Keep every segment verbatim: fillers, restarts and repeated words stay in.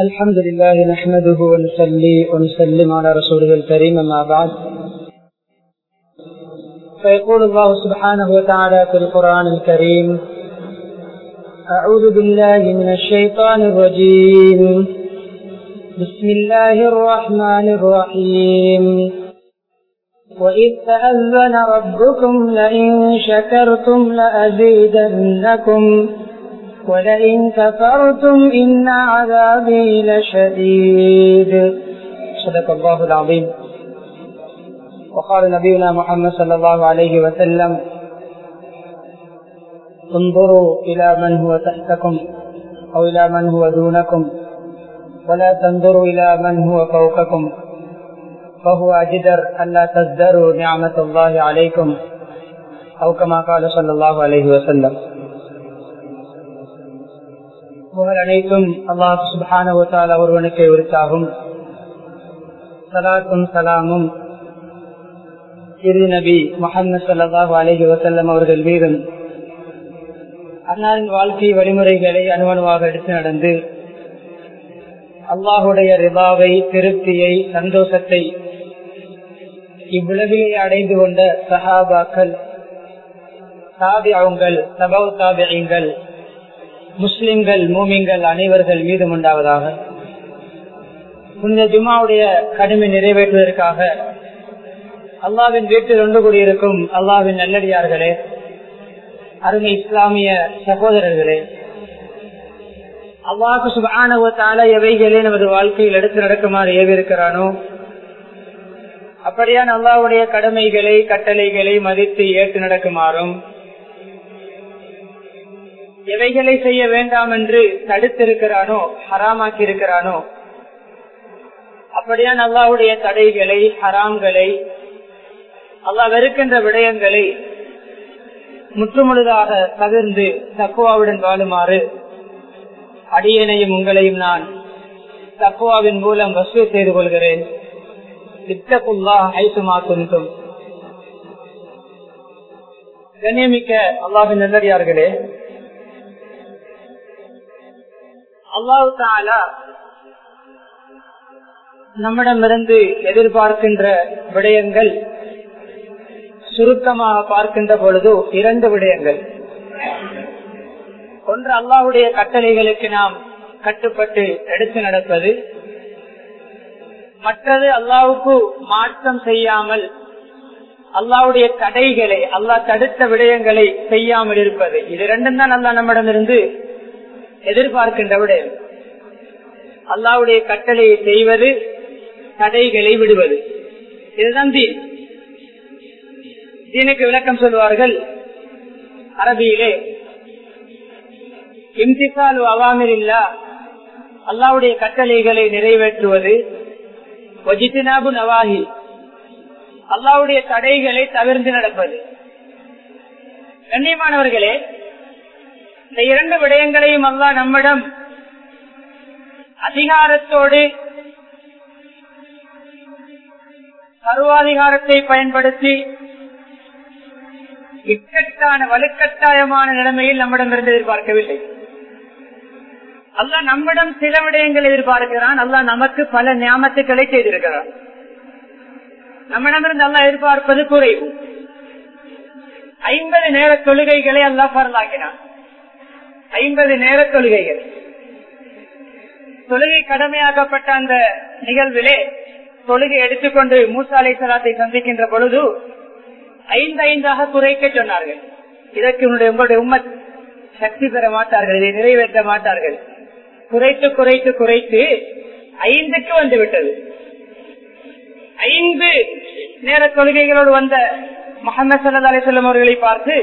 الحمد لله نحمده ونصلي ونسلم على رسوله الكريم أما بعد فيقول الله سبحانه وتعالى في القرآن الكريم أعوذ بالله من الشيطان الرجيم بسم الله الرحمن الرحيم وإذ تأذن ربكم لئن شكرتم لأزيدنكم ولئن كفرتم إن عذابي لشديد صدق الله العظيم. وقال نبينا محمد صلى الله عليه وسلم انظروا إلى من هو تحتكم أو إلى من هو دونكم ولا تنظروا إلى من هو فوقكم فهو أجدر ألا تزدروا نعمة الله عليكم أو كما قال صلى الله عليه وسلم. புகழ் அனைத்தும் அல்லாஹ் சுப்ஹானஹு வ தஆலா ஒருவனுக்கே உரித்தாகும். ஸலாத்தும் ஸலாமும் இறுதி நபி முஹம்மது ஸல்லல்லாஹு அலைஹி வஸல்லம் அவர்கள் மீதும் அன்னாரின் வாழ்க்கை வழிமுறைகளை அணுவணுவாக எடுத்து நடந்து அல்லாஹுடைய ரிபாவை, திருப்தியை, சந்தோஷத்தை இவ்வுலகிலே அடைந்து கொண்ட சஹாபாக்கள், தாபிஊன்கள், தபவு தாபிஈன்கள், முஸ்லிம்கள், மூமின்கள் அனைவர்கள் மீதும் உண்டாவதாக. இந்த ஜும்மாவுடைய கடமை நிறைவேற்றுவதற்காக அல்லாஹ்வின் வீட்டில் ஒன்று கூடியிருக்கும் அல்லாஹ்வின் நல்லடியார்களே, அருமை இஸ்லாமிய சகோதரர்களே, அல்லாஹ் சுப்ஹானஹு வ தஆலா எவைகளே நமது வாழ்க்கையில் எடுத்து நடக்குமாறு ஏவிருக்கிறானோ அப்படியான அல்லாஹ்வுடைய கடமைகளை, கட்டளைகளை மதித்து ஏற்று நடக்குமாறும், எவைகளை செய்ய வேண்டாம் என்று தடுத்திருக்கிறானோ, ஹராமாக்கி இருக்கிறானோ அப்படியான அல்லாஹ்வுடைய தடைகளை, ஹராம்களை, அல்லாஹ் வெறுக்கின்ற விடயங்களை முற்றுமுழுதாக தவிர்ந்து தக்வாவுடன் வாழுமாறு அடியேனையும் உங்களையும் நான் தக்வாவின் மூலம் வசூ செய்து கொள்கிறேன். இத்தகுல்லாஹ் ஹைசுமா குன்தும். கண்ணியமிக்க அல்லாஹ்வின் நல்லடியார்களே, அல்லாஹ் தஆலா நம்மிடமிருந்து எதிர்பார்க்கின்ற விடயங்கள் சுருக்கமாக பார்க்கின்ற பொழுது இரண்டு விடயங்கள். ஒன்று, அல்லாஹ்வுடைய கட்டளைகளுக்கு நாம் கட்டுப்பட்டு எடுத்து நடப்பது. மற்றது, அல்லாஹ்வுக்கு மாற்றம் செய்யாமல் அல்லாஹ்வுடைய தடைகளை, அல்லாஹ் தடுத்த விடயங்களை செய்யாமல் இருப்பது. இது ரெண்டும் தான் அல்லாஹ் நம்மிடமிருந்து எதிர்பார்க்கின்ற விடயம். அல்லாஹ்வுடைய கட்டளையை செய்வது, தடைகளை விடுவது. இதுதான் தீன். தீனுக்கு விளக்கம் சொல்வார்கள் அரபியிலே, இம்திசாலு அவாமிரில்லா, அல்லாஹ்வுடைய கட்டளைகளை நிறைவேற்றுவது, வஜித்னாபு நவாஹி, அல்லாஹ்வுடைய தடைகளை தவிர்த்து நடப்பது. கண்ணியமானவர்களே, இந்த இரண்டு விடயங்களையும் அல்லாஹ் நம்மிடம் அதிகாரத்தோடு, சர்வாதிகாரத்தை பயன்படுத்தி இக்கட்டான வலுக்கட்டாயமான நிலைமையில் நம்மிடமிருந்து எதிர்பார்க்கவில்லை. அல்லாஹ் நம்மிடம் சில விடயங்கள் எதிர்பார்க்கிறான். அல்லாஹ் நமக்கு பல நியாமத்துக்களை செய்திருக்கிறான். நம்மிடமிருந்து அல்லாஹ் எதிர்பார்ப்பது குறைவு. ஐம்பது நேர தொழுகைகளை அல்லாஹ் பரலாக்கினான். ஐம்பது நேர தொழுகைகள். தொழுகை கடமையாக்கப்பட்ட அந்த நிகழ்விலே தொழுகை எடுத்துக்கொண்டு மூசா அலைஹிஸ்ஸலாத்தை சந்திக்கின்ற பொழுது ஐந்து ஐந்தாக குறைக்க சொன்னார்கள். இதற்கு உங்களுடைய உம்மத் சக்தி பெற மாட்டார்கள், இதை நிறைவேற்ற மாட்டார்கள். குறைத்து குறைத்து குறைத்து ஐந்துக்கு வந்து விட்டது. ஐந்து நேர தொழுகைகளோடு வந்த முஹம்மது ஸல்லல்லாஹு அலைஹி வஸல்லம் அவர்களை பார்த்து,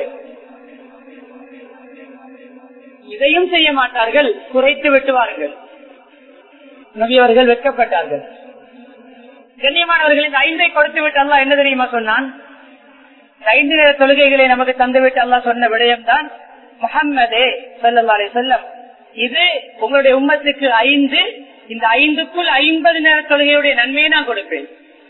இதையும் செய்ய மாட்டார்கள், குறைத்து விட்டுவார்கள். நபி அவர்கள் வெட்கப்பட்டார்கள். கண்ணியமானவர்கள், இந்த ஐந்தை கொடுத்து விட்டு அல்லாஹ் என்ன தெரியுமா சொன்னான்? ஐந்து நேர தொழுகைகளை நமக்கு தந்துவிட்டு அல்லாஹ் சொன்ன விடயம் தான், முஹம்மதே ஸல்லல்லாஹு அலைஹி வஸல்லம், இது உங்களுடைய உம்மத்துக்கு ஐந்து, இந்த ஐந்துக்குள் ஐம்பது நேர தொழுகையுடைய நன்மையை நான் கொடுப்பேன்.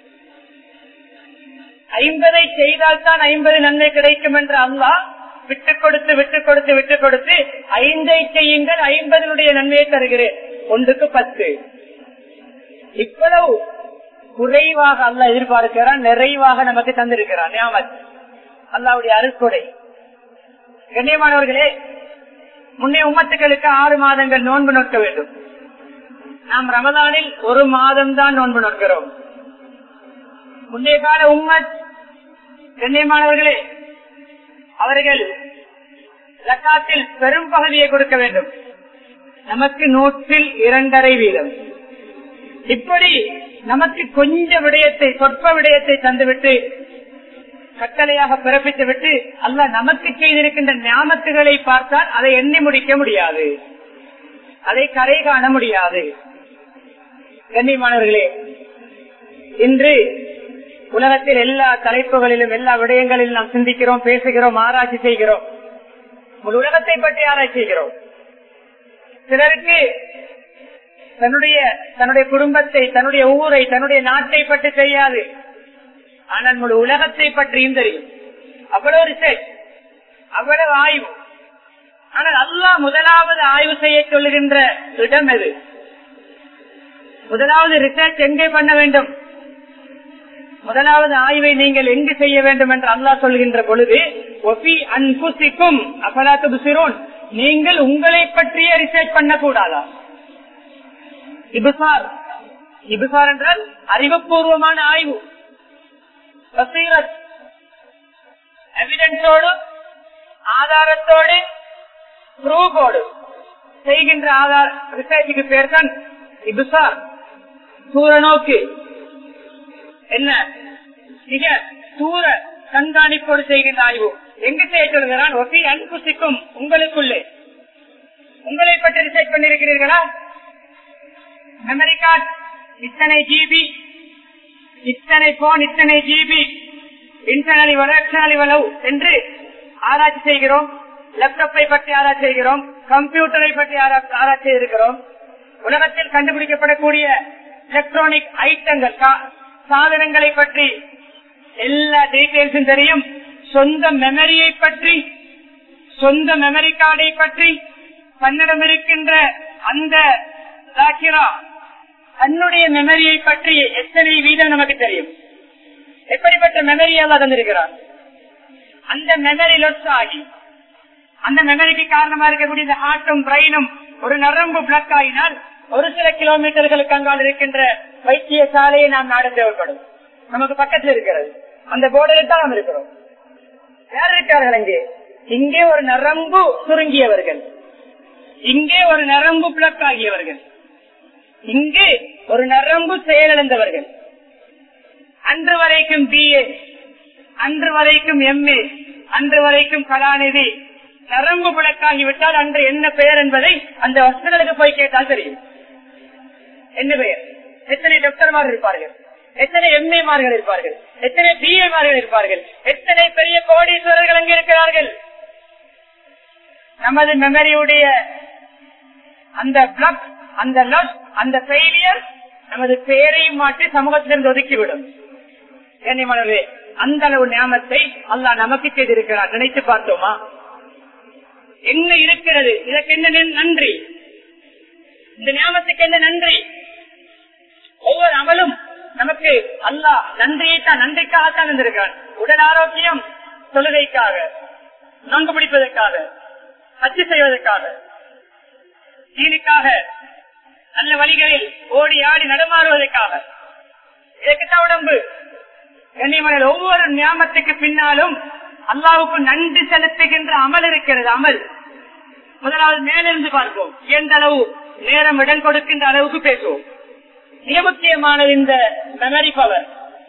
ஐம்பதை செய்தால் தான் ஐம்பது நன்மை கிடைக்கும் என்று அல்லாஹ் விட்டுக் கொடுத்து விட்டுக் கொடுத்து விட்டுக் கொடுத்து ஐந்தை செய்யுங்கள், ஐம்பதனுடைய நன்மையை தருகிறேன். ஒன்றுக்கு பத்து. இவ்வளவு குறைவாக அல்லாஹ் எதிர்பார்க்கிறான், நிறைவாக நமக்கு தந்திருக்கிறான். நியாமத் அல்லாஹ்வுடைய அருட்கொடை. கண்ணியமானவர்களே, முன்னே உம்மத்துக்களுக்கு ஆறு மாதங்கள் நோன்பு நோக்க வேண்டும். நாம் ரமதானில் ஒரு மாதம் தான் நோன்பு நோக்கிறோம். முன்னே கால உம்மத் கண்ணியமானவர்களே, அவர்கள் ஜக்காத்தில் பெரும் பகுதியை கொடுக்க வேண்டும். நமக்கு நூற்றில் இரண்டரை வீதம். இப்படி நமக்கு கொஞ்ச விடயத்தை, சொற்ப விடயத்தை தந்துவிட்டு கட்டளையாக பிறப்பித்து விட்டு அல்லாஹ் நமக்கு செய்திருக்கின்ற ஞாபகத்துகளை பார்த்தால் அதை எண்ணி முடிக்க முடியாது, அதை கரை காண முடியாது. கண்ணியமானவர்களே, இன்று உலகத்தில் எல்லா தலைப்புகளிலும் எல்லா விடயங்களிலும் நாம் சிந்திக்கிறோம், பேசுகிறோம், ஆராய்ச்சி செய்கிறோம். முழு உலகத்தை பற்றி ஆராய்ச்சி செய்கிறோம். சிலருக்கு தன்னுடைய தன்னுடைய குடும்பத்தை, தன்னுடைய ஊரை, தன்னுடைய நாட்டை பற்றி தெரியாது. ஆனால் முழு உலகத்தை பற்றியும் தெரியும். அவ்வளவு ரிசர்ச், அவ்வளவு ஆய்வு. ஆனால் அல்லாஹ் முதலாவது ஆய்வு செய்ய சொல்லுகின்ற இடம் எது? முதலாவது ரிசர்ச் எங்கே பண்ண வேண்டும்? முதலாவது ஆய்வை நீங்கள் எங்கு செய்ய வேண்டும் என்று அல்லாஹ் சொல்கின்ற பொழுது, ஒபி அன்புசிக்கும் அபலாத்து புசிரோன், நீங்கள் உங்களை பற்றிய ரிசர்ச் பண்ணக்கூடாதா? இபுசார், இபுசார் என்றால் அறிவுபூர்வமான ஆய்வு, எவிடன்ஸோடு, ஆதாரத்தோடு, ப்ரூஃபோடு செய்கின்ற ஆதார ரிசர்ச்சுக்கு பேர் தான் இபுசார். தூர நோக்கு என்ன, மிக தூர கண்காணிப்போடு செய்கின்ற ஆய்வு. எங்கு செய்ய சொல்கிறான்? ஒப்பி அன்புசிக்கும், உங்களுக்குள்ளே. உங்களை பற்றி ரிசர்ச் பண்ணிருக்கிறீர்களா? மெமரி கார்டு இத்தனை ஜிபி, இத்தனை போன் இத்தனை ஜிபி, இன்டர்னல் இவ்வளவு, எக்ஸ்டர்னல் இவ்வளவு என்று ஆராய்ச்சி செய்கிறோம். லேப்டாப்பை பற்றி ஆராய்ச்சி செய்கிறோம், கம்ப்யூட்டரை பற்றி ஆராய்ச்சி இருக்கிறோம். உலகத்தில் கண்டுபிடிக்கப்படக்கூடிய எலக்ட்ரானிக் ஐட்டங்கள், சாதனங்களை பற்றி எல்லா டீடைல்ஸும் தெரியும். சொந்த மெமரியை பற்றி, சொந்த மெமரி கார்டை பற்றி, தன்னிடம் இருக்கின்ற அந்த தன்னுடைய மெமரியை பற்றி எத்தனை வீதம் நமக்கு தெரியும். எப்படிப்பட்ட மெமரியாக தந்திருக்கிறார். அந்த மெமரி லொஸ் ஆகி, அந்த மெமரிக்கு காரணமா இருக்கக்கூடிய இந்த ஹார்ட்டும் பிரெயினும் ஒரு நரம்பு பிளக் ஆகினால் ஒரு சில கிலோமீட்டர்களுக்கு அங்கால் இருக்கின்ற வைத்தியசாலையை நாம் நாட தேவைப்படும். நமக்கு பக்கத்தில் இருக்கிறது, அந்த போர்டில் தான் நாம் இருக்கிறோம். யார் இருக்கார்கள் அங்கே? இங்கே ஒரு நரம்பு சுருங்கியவர்கள், இங்கே ஒரு நரம்பு பிளக் ஆகியவர்கள், இங்கே ஒரு நரம்பு செயலிழந்தவர்கள். அன்று வரைக்கும் பிஏ, அன்று வரைக்கும் எம்ஏ, அன்று வரைக்கும் கலாநிதி, நரம்பு பிளக்காகிவிட்டால் அன்று என்ன பெயர் என்பதை அந்த ஹாஸ்பிட்டலுக்கு போய் கேட்டால் தெரியும். என்ன பெயர்? எத்தனை டாக்டர்மார்கள் இருப்பார்கள், எத்தனை எம்ஏ மார்கள் இருப்பார்கள், எத்தனை பிஏ மார்கள் இருப்பார்கள், எத்தனை பெரிய கோடீஸ்வரர்கள் அங்கே இருக்கிறார்கள். நமது மெமரியுடைய அந்த பிளக், அந்த லாஸ், அந்த ஃபெயிலியர் நமது பெயரையும் மாற்றி சமூகத்திலிருந்து ஒதுக்கிவிடும். கண்ணியமானவர்களே, அந்த அளவு ஞாபகத்தை அல்லாஹ் நமக்கு செய்திருக்கிறார். நினைத்து பார்த்தோமா? என்ன இருக்கிறது? இதற்கு என்ன நன்றி? இந்த ஞாபகத்துக்கு என்ன நன்றி? ஒவ்வொரு அமலும் நமக்கு அல்லாஹ் நன்றியைத்தான், நன்றிக்காகத்தான் வந்திருக்கிறான். உடல் ஆரோக்கியம் தொழுகைக்காக, நன்கு பிடிப்பதற்காக, ஹஜ் செய்வதற்காக, தீனுக்காக, நல்ல வழிகளில் ஓடி ஆடி நடமாறுவதற்காக. இதற்குத்தான் உடம்பு. கண்ணியமான ஒவ்வொரு ஞாபகத்துக்கு பின்னாலும் அல்லாஹ்வுக்கு நன்றி செலுத்துகின்ற அமல் இருக்கிறது. அமல் முதலாவது மேலிருந்து பார்ப்போம். எந்த அளவு நேரம் இடம் கொடுக்கின்ற அளவுக்கு பேசுவோம். மிக முக்கியமானது இந்த மெமரி பவர்.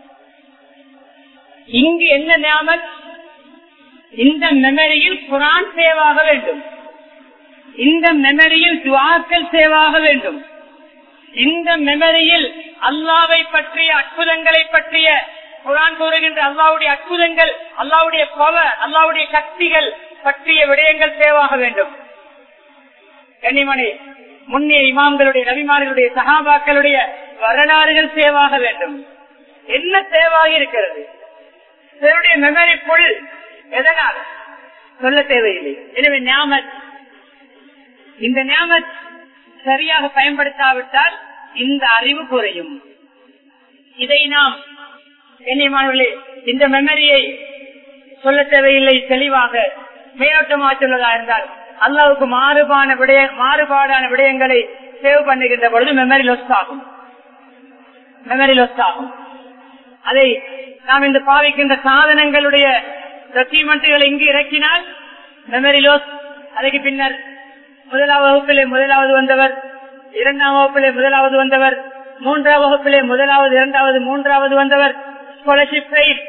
இங்கு என்ன ஞாபகம்? இந்த மெமரியில் குர்ஆன் சேவாக வேண்டும், இந்த மெமரியில் துஆக்கள் சேவாக வேண்டும், இந்த மெமரியில் அல்லாஹ்வை பற்றிய அற்புதங்களை பற்றிய குர்ஆன் கூறுகின்ற அல்லாஹ்வுடைய அற்புதங்கள், அல்லாஹ்வுடைய பவர், அல்லாஹ்வுடைய சக்திகள் பற்றிய விடயங்கள் சேவாக வேண்டும். கண்ணிமணி, முன்னே இமாம்களுடைய, நபிமார்களுடைய, சஹாபாக்களுடைய வரலாறுகள் சேவாக வேண்டும். என்ன சேவாக இருக்கிறது? சிலருடைய மெமரி புல். எதனால் சொல்ல தேவையில்லை. எனவே ஞாபகம், இந்த ஞாபகம் சரியாக பயன்படுத்தாவிட்டால் இந்த அறிவு குறையும். இதை நாம் கண்ணியமானவர்களே இந்த மெமரியை சொல்ல தேவையில்லை, தெளிவாக மேலோட்டமாக சொல்லதா இருந்தால் அல்லாவுக்கு மாறுபான விடய மாறுபாடான விடயங்களை சேவ் பண்ணுகின்ற பொழுது மெமரி லாஸ் ஆகும். மெமரி லாஸ் ஆகும். அதை நாம் இந்த பாவிக்கின்ற சாதனங்களுடைய டாக்குமெண்ட்களை இங்கு இறக்கினால் மெமரி லாஸ். அதுக்கு பின்னர் முதலாவது வகுப்பிலே முதலாவது வந்தவர், இரண்டாம் வகுப்பிலே முதலாவது வந்தவர், மூன்றாம் வகுப்பிலே முதலாவது இரண்டாவது மூன்றாவது வந்தவர், ஸ்காலர்ஷிப் ஃபெயில்,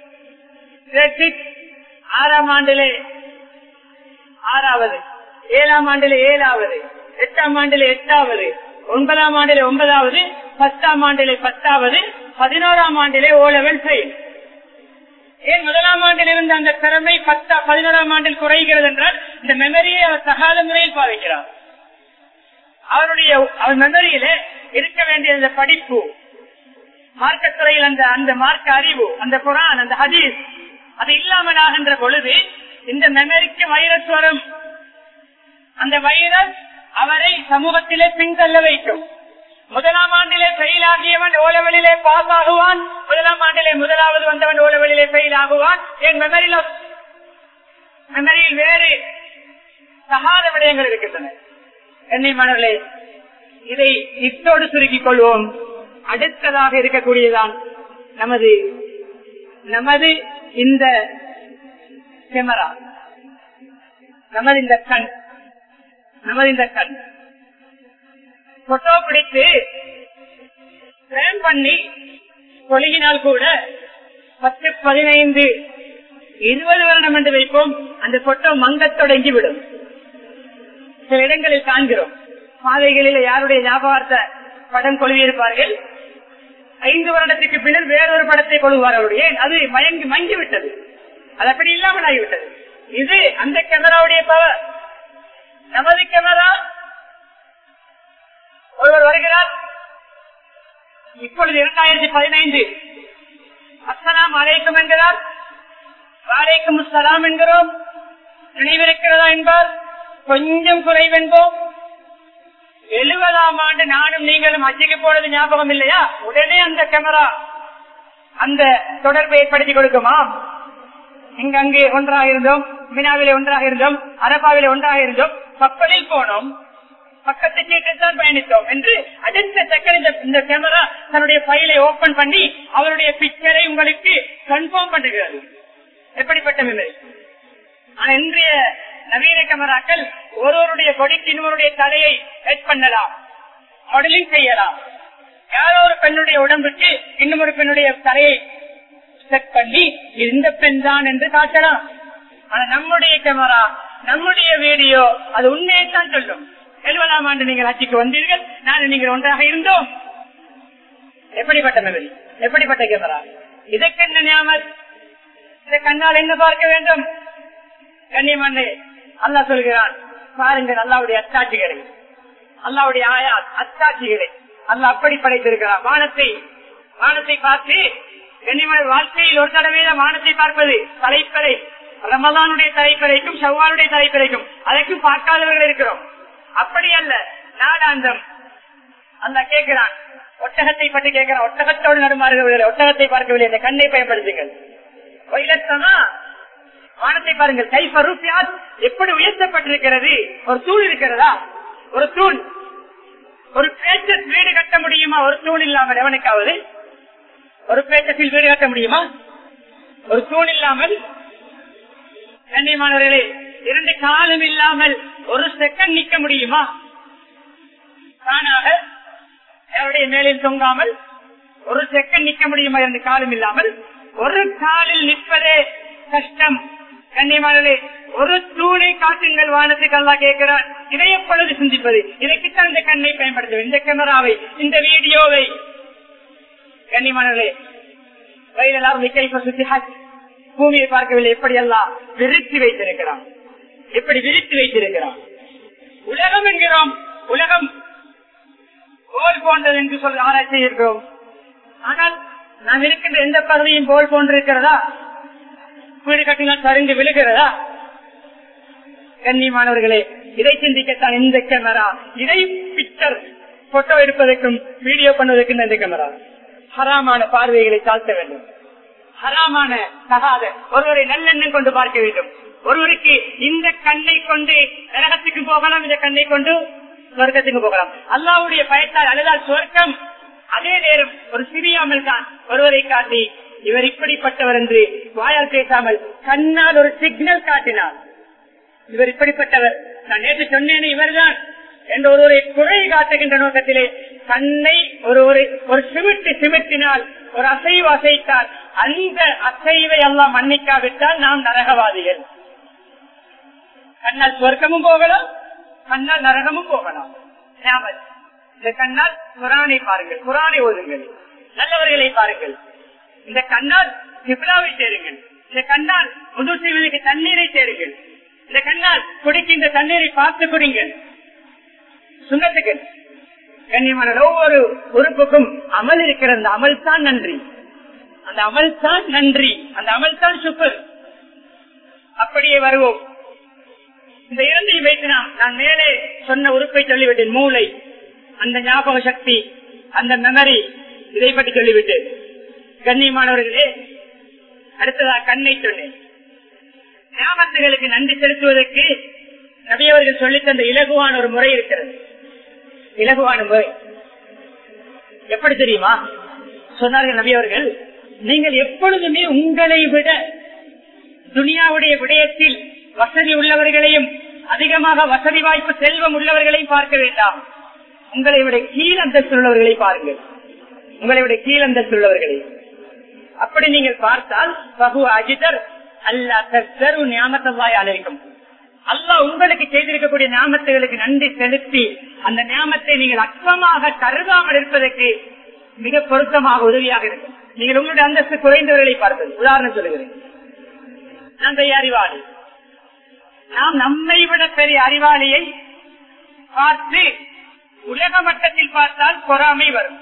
ஆறாம் ஆண்டிலே ஆறாவது, ஏழாம் ஆண்டிலே ஏழாவது, எட்டாம் ஆண்டிலே எட்டாவது, ஒன்பதாம் ஆண்டிலே ஒன்பதாவது, பத்தாம் ஆண்டிலே பத்தாவது, பதினோராம் ஆண்டிலே ஓ லெவல் ஃபெயில். ஏன் முதலாம் ஆண்டில் இருந்த அந்த திறமை பத்தா பதினோராம் ஆண்டில் குறைகிறது என்றால் இந்த மெமரியை அவர் தகாத முறையில் பாவிக்கிறார். அவருடைய அவர் மெமரியில இருக்க வேண்டிய அந்த படிப்பு, மார்க்கத்துறையில் அந்த அந்த மார்க்க அறிவு, அந்த குரான், அந்த ஹதீஸ் அது இல்லாமல் ஆகின்ற பொழுது இந்த மெமரிக்கு வைரஸ் வரும். அந்த வைரஸ் அவரை சமூகத்திலே பின்தள்ள வைக்கும். முதலாம் ஆண்டிலே ஃபெயில் ஆகியவன் ஓலவெளியிலே பாஸ் ஆகுவான், முதலாம் ஆண்டிலே முதலாவது வந்தவன் ஓலவெளியிலே ஃபெயில் ஆகுவான். என் மெமரியில மெமரியில் வேறு சகாத விடயங்கள் இருக்கின்றன. கண்ணியமானவர்களே, இதை இத்தோடு சுருக்கிக் கொள்வோம். அடுத்ததாக இருக்கக்கூடியதான் நமது நமது இந்த கேமரா, நமது இந்த கண், நமது இந்த கண் போட்டோ பிடித்து ஃப்ரேம் பண்ணி கொழுகினால் கூட பத்து பதினைந்து இருபது வருடம் என்று வைப்போம், அந்த போட்டோ மங்க தொடங்கி விடும். சில இடங்களில் காண்கிறோம், பாதைகளில் யாருடைய ஞாபகார்த்த படம் கொழுவியிருப்பார்கள், ஐந்து வருடத்துக்கு பின்னர் வேறொரு படத்தை கொள்வார். அவருடைய அது மயங்கி மங்கி விட்டது, அது அப்படி இல்லாமல் ஆகிவிட்டது. இது அந்த கேமராவுடைய பவர். நமது கேமரா, ஒருவர் வருகிறார், இப்பொழுது இரண்டாயிரத்தி பதினைந்து அஸ்ஸலாம் அலைக்கும் என்கிறார், வலைக்கும் அஸ்ஸலாம் என்கிறோம், நினைவிருக்கிறதா என்பார், கொஞ்சம் குறைவென்போம். எழுபதாம் ஆண்டு நானும் நீங்களும் ஹஜ்ஜுக்கு போனது ஞாபகம் இல்லையா? உடனே அந்த கேமரா அந்த தொடர்பை ஏற்படுத்தி கொடுக்குமா? இங்க அங்கே ஒன்றாக இருந்தோம், மினாவிலே ஒன்றாக இருந்தோம், அரபாவிலே ஒன்றாக இருந்தோம், கப்பலில் போனோம், பக்கத்து சீட்டில் தான் பயணித்தோம் என்று அடுத்த செகண்ட் இந்த கேமரா தன்னுடைய ஃபைலை ஓபன் பண்ணி அவருடைய பிக்சரை உங்களுக்கு கன்ஃபார்ம் பண்ணுகிறது. எப்படிப்பட்ட மெமரி! ஆனா இன்றைய நவீன கேமராக்கள் ஒருவருடைய கொடிக்கு இன்னொருடைய தலையை செட் பண்ணலாம், மாடலிங் செய்யலாம். யாரோ ஒரு பெண்ணுடைய உடம்புக்கு இன்னும் ஒரு பெண்ணுடைய தலையை செட் பண்ணி இந்த பெண் தான் என்று காட்டலாம். ஆனா நம்முடைய கேமரா, நம்முடைய வீடியோ அது உண்மையைத்தான் சொல்லும். எழுபதாம் ஆண்டு நீங்கள் ஹஜ்ஜுக்கு வந்தீர்கள், நான் நீங்கள் ஒன்றாக இருந்தோம். எப்படிப்பட்ட மெமரி, எப்படிப்பட்ட கேமரா! இதற்கு என்ன ஞாபகம்? இதை கண்ணால் என்ன பார்க்க வேண்டும்? கண்ணியமானே, அல்லாஹ் சொல்கிறான், பாருங்கள் அல்லாஹ்வுடைய அத்தாட்சிகளை, அல்லாஹ்வுடைய ஆயாத் அத்தாட்சிகளை அல்லாஹ் அப்படி படைத்திருக்கிறார். வானத்தை வானத்தை பார்த்து கண்ணியமான வாழ்க்கையில் ஒரு தடவை வானத்தை பார்ப்பது தலைப்பறை, ரமலானுடைய தலைப்பறைக்கும் ஷவ்வாலுடைய தலைப்பறைக்கும் அதற்கும் பார்க்காதவர்கள் இருக்கிறோம். அப்படி அல்ல, நாடாந்தம் அல்லாஹ் கேட்கிறான், ஒட்டகத்தை பற்றி கேட்கிறான், ஒட்டகத்தோடு நடுமாறுகிறவர்கள் ஒட்டகத்தை பார்க்கவில்லை, இந்த கண்ணை பயன்படுத்துங்கள். வானத்தை பாருங்கள், கைஃப ருஃபிஅத், எப்படி உயர்த்தப்பட்டிருக்கிறது. ஒரு தூண் இருக்கிறதா? ஒரு தூண், ஒரு பேச்சஸ் வீடு கட்ட முடியுமா? ஒரு தூண் இல்லாமல் எவனுக்காவது ஒரு பேச்சஸில் வீடு கட்ட முடியுமா? ஒரு தூண் இல்லாமல். கண்ணியமானவர்களே, இரண்டு காலம் இல்லாமல் ஒரு செகண்ட் நிக்க முடியுமா? தானாக யாருடைய மேலில் தொங்காமல் ஒரு செகண்ட் நிக்க முடியுமா? இரண்டு காலம் இல்லாமல். ஒரு காலில் நிற்பதே கஷ்டம். கண்ணியமானவர்களே, ஒரு தூணை காட்டுங்கள் வானத்துக்கு அல்லாஹ் கேட்கிறார். இதை எப்பொழுது சிந்திப்பது? இதற்குத்தான் இந்த கண்ணை பயன்படுத்துவது, இந்த கேமராவை, இந்த வீடியோவை. கண்ணியமானவர்களே, வயலெல்லாம் பூமியை பார்க்கவில்லை, எப்படி எல்லாம் விரித்து வைத்திருக்கிறான், எப்படி விரித்து வைத்திருக்கிறான். உலகம் என்கிறோம், உலகம் போல் போன்றது என்று சொல்லி ஆராய்ச்சி இருக்கிறோம். ஆனால் நாம் இருக்கின்ற எந்த பகுதியும் போல் போன்றிருக்கிறதா? வீடு கட்டினால் சரிந்து விழுகிறதா? கண்ணியமானவர்களே, இதை சிந்திக்கத்தான் இந்த கேமரா, இதை பிக்சர் போட்டோ எடுப்பதற்கும் வீடியோ பண்ணுவதற்கும் இந்த கேமரா. ஹராமான பார்வைகளை தாழ்த்த வேண்டும். ஹராமான தகாத ஒருவரை நல்லெண்ணம் கொண்டு பார்க்க வேண்டும். ஒருவருக்கு இந்த கண்ணை கொண்டு நரகத்துக்கு போகலாம், இந்த கண்ணை கொண்டு சொர்க்கத்துக்கு போகலாம். அல்லாஹ்வுடைய பயத்தால் அழுதால் சொர்க்கம். அதே நேரம் ஒரு சிறியாமல் தான் ஒருவரை காட்டி இவர் இப்படிப்பட்டவர் என்று வாயால் பேசாமல் கண்ணால் ஒரு சிக்னல் காட்டினார். இவர் இப்படிப்பட்டவர், நான் நேற்று சொன்னேன் இவர்தான் என்ற ஒருவரை குறை காட்டுகின்ற நோக்கத்திலே கண்ணை ஒரு ஒரு சிமிட்டு சிமிட்டினால், ஒரு அசைவு அசைத்தால், அந்த அசைவை எல்லாம் மன்னிக்காவிட்டால் நாம் நரகவாதிகள். கண்ணால் சொர்க்கமும் போகலாம், கண்ணால் நரகமும் போகலாம். இந்த கண்ணால் குரானை பாருங்கள், குரானை ஓதுங்கள், நல்லவர்களை பாருங்கள். இந்த கண்ணால் கிப்லாவை சேருங்கள். இந்த கண்ணால் உது செய்வதற்கு தண்ணீரை சேருங்கள். இந்த கண்ணால் குடிக்கின்ற தண்ணீரை பார்த்து குடிங்கள். சுண்ணத்துக்கு கண்ணியமான ஒவ்வொரு உறுப்புக்கும் அமல் இருக்கிற அந்த அமல் தான் நன்றி, அந்த அமல் தான் நன்றி, அந்த அமல் தான் சுக்கர். அப்படியே வருவோம். இந்த இரண்டையும் வைத்து நாம் நான் மேலே சொன்ன உறுப்பை சொல்லிவிட்டேன். மூளை, அந்த ஞாபக சக்தி, அந்த மெமரி, இதை பற்றி சொல்லிவிட்டேன். கண்ணியமானவர்களே, அடுத்ததாக கண்ணை சொன்னேன். ஞாபகங்களுக்கு நன்றி செலுத்துவதற்கு நபியவர்கள் சொல்லித் தந்த இலகுவான ஒரு முறை இருக்கிறது. இலகுவான முறை எப்படி தெரியுமா? சொன்னார்கள் நபியவர்கள், நீங்கள் எப்பொழுதுமே உங்களை விட துனியாவுடைய விடயத்தில் வசதி உள்ளவர்களையும் அதிகமாக வசதி வாய்ப்பு செல்வம் உள்ளவர்களையும் பார்க்க வேண்டாம். உங்களை விட கீழ் அந்தஸ்து உள்ளவர்களை பாருங்கள். உங்களை விட கீழ் அந்தஸ்து உள்ளவர்களை அப்படி நீங்கள் பார்த்தால் பகு அஜிதர் அல்லா தரு ஞாபகத்தவாய் அழைக்கும். அல்லாஹ் உங்களுக்கு செய்திருக்கக்கூடிய ஞாபகத்துகளுக்கு நன்றி செலுத்தி அந்த ஞாபகத்தை நீங்கள் அற்பமாக கருதாமல் இருப்பதற்கு மிக பொருத்தமாக உதவியாக இருக்கும். நீங்கள் உங்களுடைய அந்தஸ்து குறைந்தவர்களை பார்ப்பது. உதாரணம் சொல்லுகிறேன், நான் பெரிய அறிவாளி, நாம் நம்மை விட பெரிய அறிவாளியை பார்த்து உலக மட்டத்தில் பார்த்தால் பொறாமை வரும்.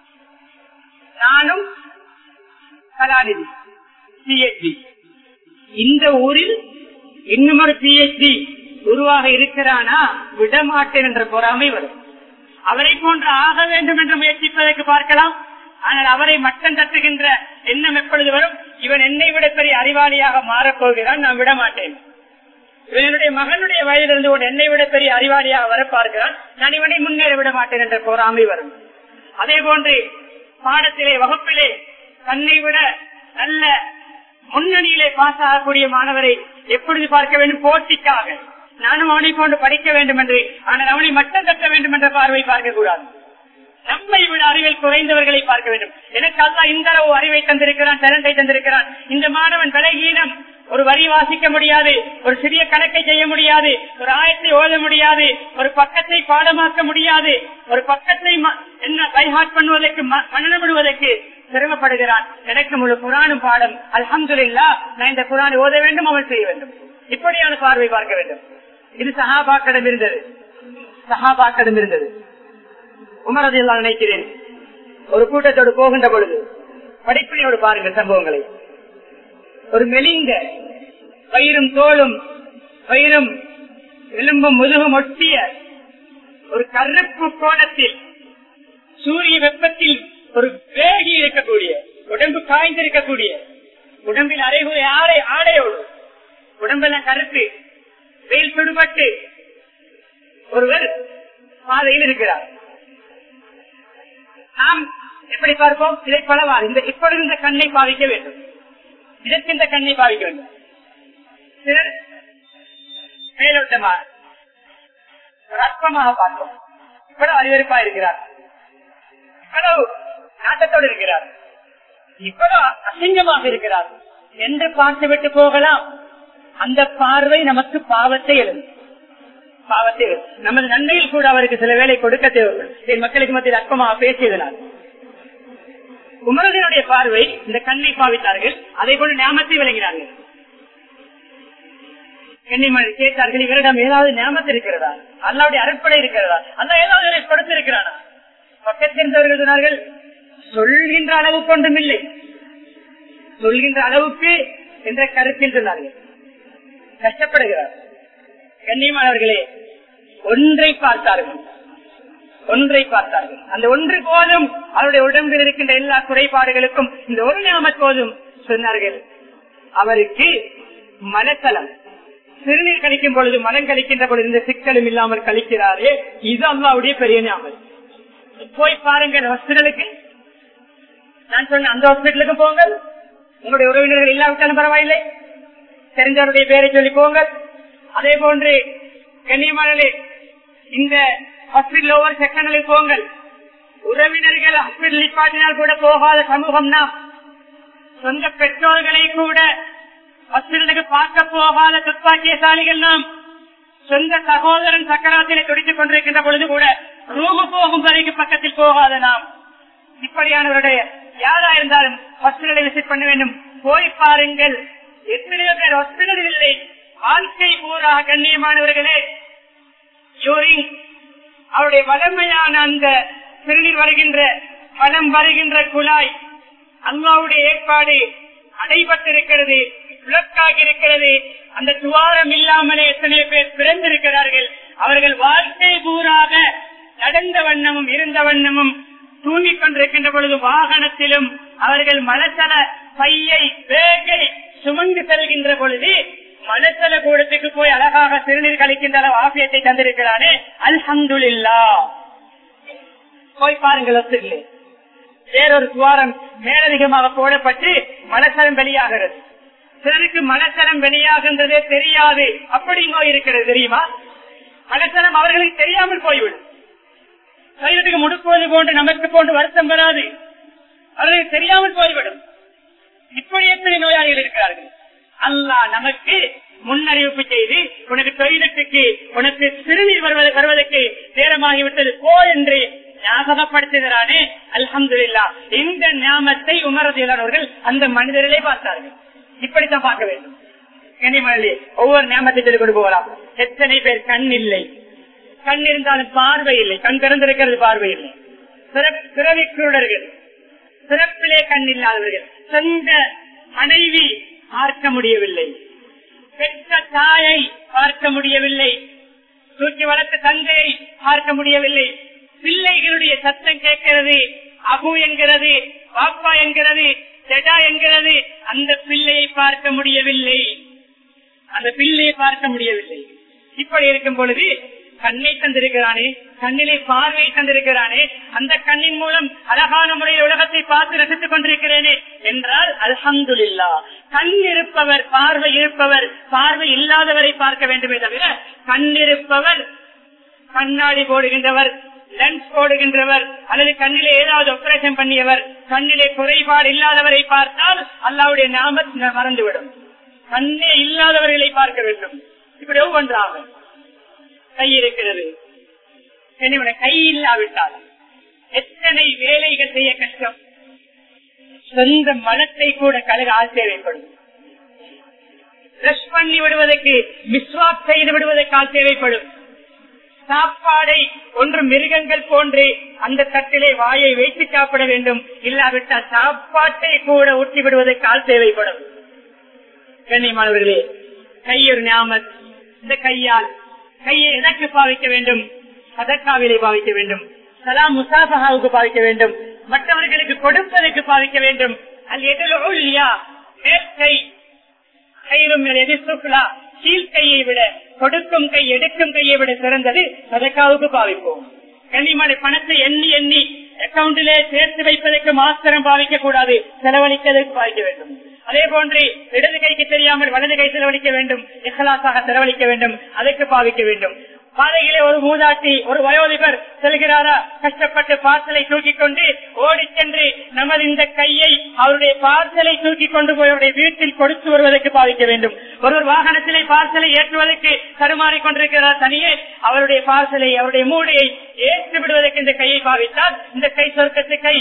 நானும் கலாநிதி பிஎச்டி, இந்த ஊரில் இன்னும் ஒரு பிஎச்டி உருவாக இருக்கிறானா விடமாட்டேன் என்ற பொறாமை வரும். அவரை போன்று ஆக வேண்டும் என்று முயற்சிப்பதற்கு பார்க்கலாம். ஆனால் அவரை மட்டம் தட்டுகின்ற எண்ணம் எப்பொழுது வரும்? இவன் என்னை விட பெரிய அறிவாளியாக மாறப்போகிறான், நான் விடமாட்டேன். இவனுடைய மகனுடைய வயதிலிருந்து கூட என்னை விட பெரிய அறிவாளியாக வர பார்க்கிறான், நான் இவனை முன்னேற விட மாட்டேன் என்ற பொறாமை வரும். அதே போன்று பாடத்திலே வகுப்பிலே தன்னை விட நல்ல முன்னணியிலே பாஸ் ஆகக்கூடிய மாணவரை எப்பொழுது பார்க்க வேண்டும்? போட்டிக்காக. நானும் அவனை கொண்டு படிக்க வேண்டும் என்று, ஆனால் அவனை மட்டம் தட்ட வேண்டும் என்ற பார்வை பார்க்க கூடாது. நம்மை விட அறிவில் குறைந்தவர்களை பார்க்க வேண்டும். எனக்கு அல்லா இந்த அளவு அறிவை தந்திருக்கிறான், டேலண்டை தந்திருக்கிறான். இந்த மாணவன் பலகீனம், ஒரு வரி வாசிக்க முடியாது, ஒரு சிறிய கணக்கை செய்ய முடியாது, ஒரு ஆயத்தை ஓத முடியாது, ஒரு பக்கத்தை பாடமாக்க முடியாது, ஒரு பக்கத்தை என்ன பைஹாட் பண்ணுவதற்கு மனநப்படுவதற்கு சிரமப்படுகிறான். எனக்கு முழு குரானும் பாடம், அல்ஹம்துலில்லாஹ், நான் இந்த குரானை ஓத வேண்டும், அமல் செய்ய வேண்டும். இப்படியான பார்வை பார்க்க வேண்டும். இது சஹாபாக்களிடம் இருந்தது, சஹாபாக்களிடம் இருந்தது. உமர் ரலியல்லாஹு அன்ஹு நினைக்கிறேன், ஒரு கூட்டத்தோடு போகின்ற பொழுது படிப்பினையோடு பாருங்கள் சம்பவங்களை. ஒரு மெலிந்த வயிறும் தோளும் வயிறும் எலும்பும் முதுகும் ஒட்டிய ஒரு கருப்பு கோணத்தில் சூரிய வெப்பத்தில் ஒரு வேகி இருக்கக்கூடிய, உடம்பு காய்ந்திருக்கக்கூடிய, உடம்பில் அரைகுறை ஆடை ஆடையோடு உடம்பெல்லாம் கருத்து வெயில் சுடுபட்டு ஒருவர் பாதையில் இருக்கிறார். நாம் எப்படி பார்ப்போம்? இதை பலவாறு இந்த இப்பொழுது இந்த கண்ணை பாவிக்க வேண்டும், இதற்கு இந்த கண்ணை பாவிக்க வேண்டும். சிலர் மேலோட்டமாக ஒரு அற்பமாக பார்ப்போம். இவ்வளவு அறிவிப்பா இருக்கிறார், இவ்வளவு நாட்டத்தோடு இருக்கிறார், இவ்வளவு அசிங்கமாக இருக்கிறார் என்று பார்த்துவிட்டு போகலாம். அந்த பார்வை நமக்கு பாவத்தை எழுதும், பாவத்தை எழுதும். நமது நன்மையில் கூட அவருக்கு சில வேலை கொடுக்க தேவைப்படும். மக்களுக்கு மத்தியில் அற்பமாக பேசியதனால் உமரனுடைய பார்வை இந்த கண்ணை பாவித்தார்கள். அதே போல ஞாபகத்தை விளங்கினார்கள். கண்ணியமான கேட்டார்கள், இவரிடம் ஏதாவது ஞாபகத்து இருக்கிறதா, அல்லாவுடைய அருட்படை இருக்கிறதா, அல்லா ஏதாவது கொடுத்திருக்கிறானா? பக்கத்திருந்தவர்கள் சொன்னார்கள், சொல்கின்ற அளவுக்கு ஒன்றும் இல்லை, சொல்கின்ற அளவுக்கு என்ற கருத்தில் சொன்னார்கள். கஷ்டப்படுகிறார். கண்ணியமானவர்களே, ஒன்றை பார்த்தார்கள் ஒன்றை பார்த்தார்கள் அந்த ஒன்று போதும் அவருடைய உடம்பில் இருக்கின்ற எல்லா குறைபாடுகளுக்கும் இந்த ஒரு நியமத் போதும். சொன்னார்கள், அவருக்கு மனத்தலம் சிறுநீர் கழிக்கும் பொழுது மனம் கழிக்கின்ற பொழுது இந்த சிக்கலும் இல்லாமல் கழிக்கிறாரே, இது அல்லாவுடைய பெரிய நியமத். போய் பாருங்கள் ஹாஸ்பிட்டலுக்கு, நான் சொன்ன அந்த ஹாஸ்பிட்டலுக்கு போங்கள். உங்களுடைய உறவினர்கள் இல்லாவிட்டாலும் பரவாயில்லை, தெரிஞ்சவருடைய பேரை சொல்லி போங்கள். அதே போன்று கண்ணியமானே இந்த ஹாஸ்பிட்டல் ஒவ்வொரு செக்ஷனில் போங்கள். உறவினர்கள் ஹாஸ்பிட்டல் நிப்பாட்டினால் கூட போகாத சமூகம் நாம். சொந்த பெற்றோர்களை கூட ஹாஸ்பிட்டலுக்கு பார்க்க போகாத துப்பாக்கியசாலிகள் நாம். சொந்த சகோதரன் சக்கராத்திலே துடித்துக் கொண்டிருக்கின்ற பொழுது கூட ரூபு போகும் வரைக்கும் பக்கத்தில் போகாத நாம். இப்படியானவருடைய யாரா இருந்தாலும் ஹாஸ்பிட்டலை விசிட் பண்ண வேண்டும். போய் பாருங்கள். எத்தனையோ பேர் ஹாஸ்பிட்டல் இல்லை, வாழ்க்கை பூரா கண்ணியமானவர்களே யூரின் அவருடைய வளமையான அந்த சிறுநீர் வருகின்ற வளம் வருகின்ற குழாய் அல்லாவுடைய ஏற்பாடு அடைபட்டிருக்கிறது, விளக்காகி இருக்கிறது. அந்த துவாரம் இல்லாமலே எத்தனையோ பேர் பிறந்திருக்கிறார்கள். அவர்கள் வாழ்க்கை பூராக நடந்த வண்ணமும் இருந்த வண்ணமும் தூங்கிக் கொண்டிருக்கின்ற பொழுது வாகனத்திலும் அவர்கள் மலசல பையை வேகை சுமந்து செல்கின்ற பொழுது மலசல கூடத்துக்கு போய் அழகாக சிறுநீர் கழிக்கின்ற அளவு ஆபியத்தை தந்திருக்கிறானே, அல்ஹம்துலில்லாஹ். போய் பாருங்கள். வேறொரு துவாரம் மேலதிகமாக போடப்பட்டு மலசலம் வெளியாகிறது. சிலருக்கு மலசலம் வெளியாகின்றதே தெரியாது, அப்படி நோய் இருக்கிறது தெரியுமா? மலசலம் அவர்களுக்கு தெரியாமல் போய்விடும். சைலத்துக்கு முடுக்குவது போன்று நமக்கு போன்று வருத்தம் வராது, அவர்களுக்கு தெரியாமல் போய்விடும். இப்படி எப்படி நோயாளிகள் இருக்கிறார்கள்? அல்லாஹ் நமக்கு முன்னறிவிப்பு செய்து உனக்கு தொழிலுக்கு உனக்கு சிறுநீர் வருவதற்கு நேரமாகிவிட்டது போ என்று ஞாபகப்படுத்துகிறானே, அல்ஹம்துலில்லாஹ். இந்த ஞாபகத்தை உமரதியலானவர்கள் அந்த மனிதர்களே பார்த்தார்கள். இப்படித்தான் பார்க்க வேண்டும். ஒவ்வொரு ஞாபகத்தை சொல்லிக் கொண்டு போகலாம். எத்தனை பேர் கண் இல்லை, கண் இருந்தாலும் பார்வை இல்லை, கண் திறந்திருக்கிறது பார்வை இல்லை. பிறவி குருடர்கள், சிறப்பிலே கண் இல்லாதவர்கள், சொந்த மனைவி பார்க்க முடியவில்லை, பெற்ற தாயை பார்க்க முடியவில்லை, தூக்கி வளர்த்த தந்தையை பார்க்க முடியவில்லை. பிள்ளைகளுடைய சத்தம் கேட்கிறது, அபு என்கிறது, பாப்பா என்கிறது, ஜடா என்கிறது. அந்த பிள்ளையை பார்க்க முடியவில்லை, அந்த பிள்ளையை பார்க்க முடியவில்லை. இப்படி இருக்கும் பொழுது கண்ணை தந்திருக்கிறானே, கண்ணிலே பார்வையை தந்திருக்கிறானே, அந்த கண்ணின் மூலம் அழகான முறையில் உலகத்தை பார்த்து ரசித்துக் கொண்டிருக்கிறேனே என்றால் அல்ஹம்துலில்லாஹ். கண் இருப்பவர், பார்வை இருப்பவர் பார்வை இல்லாதவரை பார்க்க வேண்டுமே தவிர, கண் இருப்பவர் கண்ணாடி போடுகின்றவர், லென்ஸ் போடுகின்றவர், அல்லது கண்ணிலே ஏதாவது ஆபரேஷன் பண்ணியவர், கண்ணிலே குறைபாடு இல்லாதவரை பார்த்தால் அல்லாஹ்வுடைய நாமத் மறந்துவிடும். கண்ணே இல்லாதவர்களை பார்க்க வேண்டும். இப்படி ஒவ்வொன்றாக கை இருக்கிறது, கை இல்லாவிட்டால் எத்தனை வேலைகள் செய்ய கஷ்டம். சொந்த மனத்தை கூட கழுக ஆசைப்படும். பிரஷ் பண்ணி விடுவதற்கு, மிஸ்வாக் செய்து விடுவதற்கு ஆசைப்படும். சாப்பாடை ஒன்று மிருகங்கள் போன்று அந்த தட்டிலே வாயை வைத்து சாப்பிட வேண்டும், இல்லாவிட்டால் சாப்பாட்டை கூட ஊற்றி விடுவதற்கு ஆள் தேவைப்படும். கண்ணியமானவர்களே, கையொரு ஞாபகம். இந்த கையால் கையை எதற்கு பாவிக்க வேண்டும்? சதக்காவிலே பாவிக்க வேண்டும், சலாம் முசாபஹாவுக்கு பாவிக்க வேண்டும், மற்றவர்களுக்கு கொடுப்பதற்கு பாவிக்க வேண்டும். அல் எதிரா மேற்கை கயிறும் எதிர்சுக்லா கீழ்கையை விட, கொடுக்கும் கை எடுக்கும் கையை விட சிறந்தது சதக்காவுக்கு பாவிப்போம். கண்ணியமான பணத்தை எண்ணி எண்ணி அக்கௌண்டிலே சேர்த்து வைப்பதற்கு மாத்திரம் பாவிக்க கூடாது, செலவழிப்பதற்கு பாவிக்க வேண்டும். அதே போன்று இடது கைக்கு தெரியாமல் வலது கை செலவழிக்க வேண்டும், இஹ்லாஸாக செலவழிக்க வேண்டும், அதற்கு பாவிக்க வேண்டும். பாதையிலே ஒரு மூதாட்டி, ஒரு வயோதிபர் செல்கிறாரா, கஷ்டப்பட்டு பார்சலை தூக்கிக் கொண்டு ஓடி சென்று நமது இந்த கையை அவருடைய பார்சலை தூக்கி கொண்டு போய் அவருடைய வீட்டில் கொடுத்து வருவதற்கு பாவிக்க வேண்டும். ஒருவர் வாகனத்திலே பார்சலை ஏற்றுவதற்கு தடுமாறிக் கொண்டிருக்கிறார், தனியே அவருடைய பார்சலை, அவருடைய மூடையை ஏற்று விடுவதற்கு இந்த கையை பாவித்தால் இந்த கை சொர்க்கத்து கை.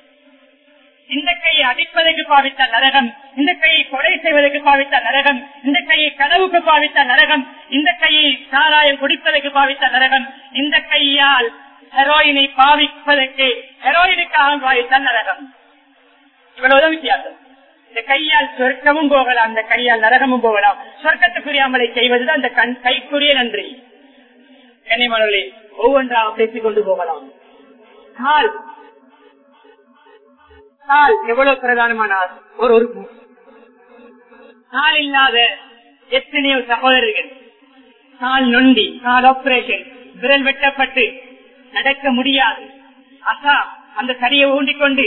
இந்த கையை அடிப்பதற்கு பாவித்த நரகம், இந்த கையை கொலை செய்வதற்கு பாவித்த நரகம், இந்த கையை கனவுக்கு பாவித்த நரகம், இந்த கையை சாராயம் குடிப்பதற்கு பாவித்த நரகம், இந்த கையால் ஹெரோயினை பாவிப்பதற்கு ஹெரோயினுக்காக பாவித்த நரகம். இவ்வளவுதான் வித்தியாசம். இந்த கையால் சொர்க்கமும் போகலாம், அந்த கையால் நரகமும் போகலாம். சொர்க்கத்துக்குரிய அமலை செய்வதுதான் அந்த கண் கைக்குரிய நன்றி. கண்ணியமானவர்களே, ஒவ்வொன்றாக பேசிக் கொண்டு போகலாம். கால் கால் எவ்வளவு பிரதானமான ஒரு உறுப்பு. கால் இல்லாத எத்தனையோ சகோதரர்கள் கால் நொண்டி, கால் ஆபரேஷன், விரல் வெட்டப்பட்டு நடக்க முடியாது. அசா அந்த கரியை ஊண்டிக்கொண்டு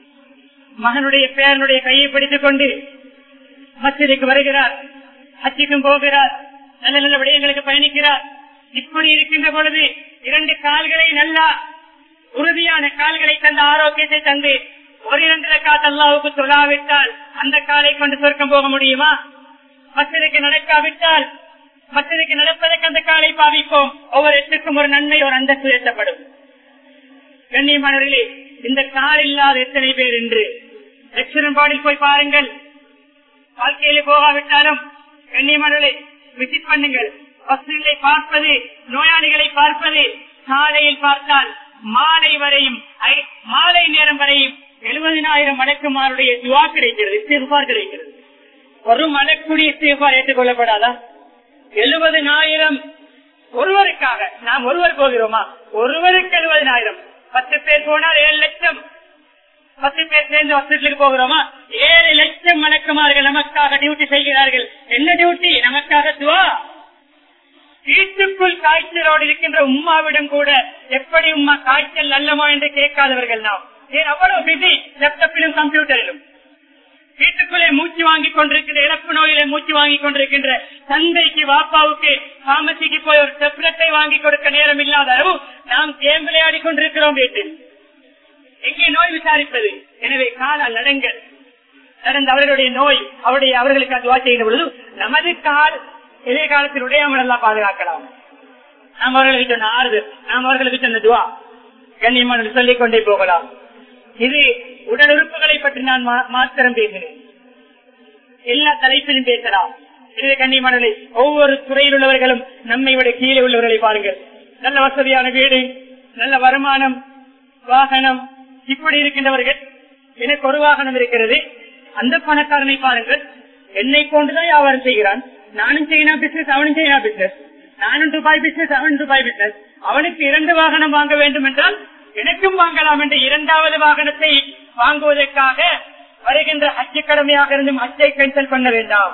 மகனுடைய பேரனுடைய கையை பிடித்துக் கொண்டு மஸ்ஜிதுக்கு வருகிறார், ஹஜ்ஜுக்கும் போகிறார், நல்ல நல்ல விடயங்களுக்கு பயணிக்கிறார். இப்படி இருக்கின்ற பொழுது இரண்டு கால்களை நல்லா உறுதியான கால்களை தந்த ஆரோக்கியத்தை தந்து ஒரு இரண்டு ரக்காத் அல்லாஹ்வுக்கு தொழாவிட்டால் அந்த காலை கொண்டு சொர்க்கம் போக முடியுமா? மஸ்ஜிதுக்கு நடக்காவிட்டால் மஸ்ஜிதுக்கு நடப்பதற்கு அந்த காலை பாவிப்போம். ஒவ்வொரு எட்டுக்கும் ஒரு நன்மை, ஒரு அந்தஸ்து ஏற்றப்படும். கண்ணியமானவர்களே, இந்த கால் இல்லாத எத்தனை பேர் என்று எக்ஸிடென்ட் பாடில் போய் பாருங்கள். வாழ்க்கையில போகாவிட்டாலும் கண்ணியமானவர்களே விசிட் பண்ணுங்கள். ஹாஸ்பிட்டலை பார்ப்பது, நோயாளிகளை பார்ப்பது, காலையில் பார்த்தால் மாலை வரையும் மாலை நேரம் வரையும் எழுபதினாயிரம் மடக்குமாருடைய துவா கிடைக்கிறது, இஸ்திக்பார் கிடைக்கிறது. ஒரு மடக்குடைய இஸ்திக்பார் ஏற்றுக்கொள்ளப்படாதா? எழுபதினாயிரம் ஒருவருக்காக. நாம் ஒருவர் போகிறோமா? ஒருவருக்கு எழுபதினாயிரம். பத்து பேர் போனால் ஏழு லட்சம். பத்து பேர் சேர்ந்து ஹாஸ்பிட்டலுக்கு போகிறோமா? ஏழு லட்சம் மடக்குமார்கள் நமக்காக டியூட்டி செய்கிறார்கள். என்ன டியூட்டி? நமக்காக துவா. வீட்டுக்குள் காய்ச்சலோடு இருக்கின்ற உம்மாவிடம் கூட எப்படி உம்மா காய்ச்சல் நல்லமா என்று கேட்காதவர்கள் நாம். ஏன் அவ்வளவு பிஸி லேப்டாப்பிலும் கம்ப்யூட்டரிலும். வீட்டுக்குள்ளே மூச்சு வாங்கி கொண்டிருக்கின்ற, இறப்பு நோயிலே மூச்சு வாங்கி கொண்டிருக்கின்ற தந்தைக்கு வாப்பாவுக்கு பாமசிக்கு போய் ஒரு டெப்லெட்டை வாங்கி கொடுக்க நேரம் இல்லாத அளவு நாம் கேம் விளையாடி கொண்டிருக்கிறோம் வீட்டில். எங்கே நோய் விசாரிப்பது? எனவே காலால் நடங்கள் நடந்த அவர்களுடைய நோய் அவருடைய அவர்களுக்கு அது செய்கிற பொழுது நமது கால் எதிர்காலத்தில் உடையாமல் எல்லாம் பாதுகாக்கலாம். நாம் அவர்களுக்கு சொன்ன ஆறுதல், நாம் அவர்களுக்கு சொன்ன துவா, கண்ணியமான சொல்லிக் கொண்டே போகலாம். இது உடல் உறுப்புகளை பற்றி நான் மாத்திரம் பேசினேன். எல்லா தலைப்பிலும் பேசலாம். இது கண்ணியமானவர்களே, ஒவ்வொரு துறையில் உள்ளவர்களும் நம்மை விட கீழே உள்ளவர்களை பாருங்கள். நல்ல வசதியான வீடு, நல்ல வருமானம், வாகனம், இப்படி இருக்கின்றவர்கள். எனக்கு ஒரு வாகனம் இருக்கிறது. அந்த பணக்காரனை பாருங்கள், என்னை போன்றுதான் வியாபாரம் செய்கிறான். நானும் செய்யினா பிசினஸ், அவனும் செய்யினா பிசினஸ். நானும் துபாய் பிசினஸ், அவன் துபாய் பிசினஸ். அவனுக்கு இரண்டு வாகனம் வாங்க வேண்டும் என்றால் எனக்கும் வாங்கலாம் என்ற இரண்டாவது வாகனத்தை வாங்குவதற்காக வருகின்ற ஹஜ் கடமையாக இருந்தும் ஹஜ்ஜை கேன்சல் பண்ண வேண்டாம்.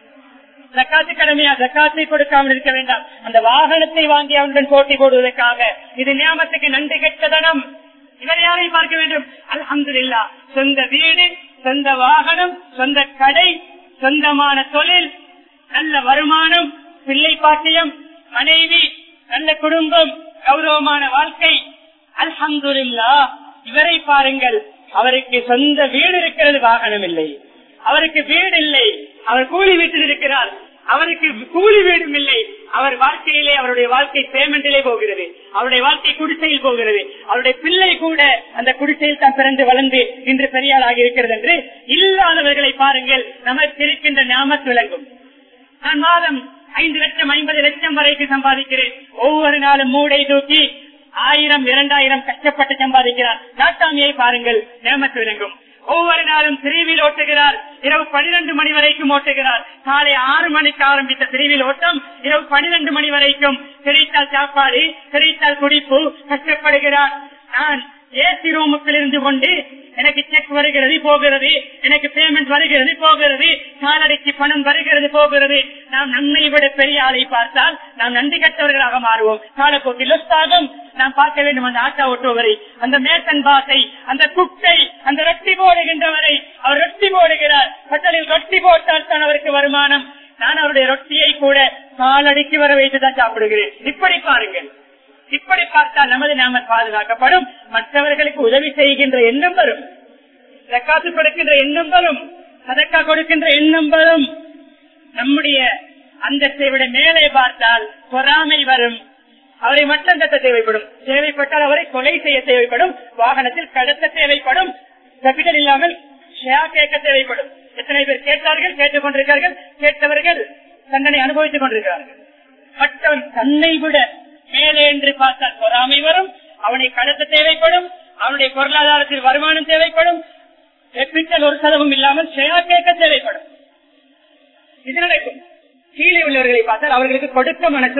ஜக்காத்து கடமையா ஜக்காத்தை கொடுக்காமல் இருக்க வேண்டாம். அந்த வாகனத்தை வாங்கி அவனுடன் போட்டி போடுவதற்காக இது நியாமத்துக்கு நன்றி கெட்டதனம். இவரை யாரையும் பார்க்க வேண்டும். அல்ஹம்துலில்லாஹ், சொந்த வீடு, சொந்த வாகனம், சொந்த கடை, சொந்தமான தொழில், நல்ல வருமானம், பிள்ளை பாட்டியம், மனைவி, நல்ல குடும்பம், கௌரவமான வாழ்க்கை. அல்ஹம்துலில்லாஹ். இவரை பாருங்கள், அவருக்கு சொந்த வீடு இருக்கிறது, வாகனம் இல்லை. அவருக்கு வீடு இல்லை, அவர் கூலி வீட்டில் இருக்கிறார். அவருக்கு கூலி வீடும் இல்லை. அவர் வாழ்க்கையிலே அவருடைய வாழ்க்கை பேமெண்டிலே போகிறது. அவருடைய வாழ்க்கை குடிசையில் போகிறது. அவருடைய பிள்ளை கூட அந்த குடிசையில் தான் பிறந்து வளர்ந்து இன்று பெரியாளாக இருக்கிறது என்று இல்லாதவர்களை பாருங்கள். நமக்கு இருக்கின்ற ஞாபகம் விளங்கும். நான் மாதம் ஐந்து லட்சம் ஐம்பது லட்சம் வரைக்கும் சம்பாதிக்கிறேன். ஒவ்வொரு நாளும் மூடை தூக்கி ஆயிரம் இரண்டாயிரம் கஷ்டப்பட்டு சம்பாதிக்கிறார். நாட்டாமியை பாருங்கள், நேமத்து விளங்கும். ஒவ்வொரு நாளும் பிரிவில் ஓட்டுகிறார். இரவு பனிரெண்டு மணி வரைக்கும் ஓட்டுகிறார். காலை ஆறு மணிக்கு ஆரம்பித்த பிரிவில் ஓட்டம் இரவு பனிரெண்டு மணி வரைக்கும். கிடைத்தால் சாப்பாடு, கிடைத்தால் குடிப்பு, கஷ்டப்படுகிறார். நான் ஏசி ரூமுக்குள் இருந்து கொண்டு எனக்கு செக் வருகிறது போகிறது, எனக்கு பேமெண்ட் வருகிறது போகிறது, காலடிக்கு பணம் வருகிறது போகிறது. நாம் நம்மை விட பெரிய ஆளை பார்த்தால் நாம் நன்றி கட்டவர்களாக மாறுவோம். காலப்போக்கில் லொஸ்தாகும். நாம் பார்க்க வேண்டும் அந்த ஆட்டா ஓட்டுவரை, அந்த மேசன் பாசை, அந்த குக்கை, அந்த ரொட்டி போடுகின்றவரை. அவர் ரொட்டி போடுகிறார். ஹோட்டலில் ரொட்டி போட்டால் தான் அவருக்கு வருமானம். நான் அவருடைய ரொட்டியை கூட காலடிக்கு வர வைத்துதான் சாப்பிடுகிறேன். இப்படி பாருங்கள். இப்படி பார்த்தால் நமது நாம பாதுகாக்கப்படும். மற்றவர்களுக்கு உதவி செய்கின்ற எண்ணம் வரும். ஜக்காத்து கொடுக்கின்ற எண்ணம் வரும். சதக்கா கொடுக்கின்ற எண்ணம் வரும். நம்முடைய அந்தத்தை விட மேலே பார்த்தால் பொறாமை வரும். அவரை மட்டும் கட்ட தேவைப்படும். தேவைப்பட்டால் அவரை கொலை செய்ய தேவைப்படும். வாகனத்தில் கடத்த தேவைப்படும். கேபிட்டல் இல்லாமல் ஷேர் கேட்க தேவைப்படும். எத்தனை பேர் கேட்டார்கள், கேட்டுக் கொண்டிருக்கிறார்கள். கேட்டவர்கள் தண்டனை அனுபவித்துக் கொண்டிருக்கிறார்கள். மற்றவன் தன்னை விட மேலே என்று பார்த்தால் பொறாமை வரும். அவனை கடத்த தேவைப்படும். அவனுடைய பொருளாதாரத்தில் வருமானம் தேவைப்படும். கேபிட்டல் ஒரு சதவீதம் இல்லாமல் ஷேர் கேட்க தேவைப்படும். இது நடக்கும். கீழே உள்ளவர்களை பார்த்தால் அவர்களுக்கு கொடுக்க மனசு வரும்.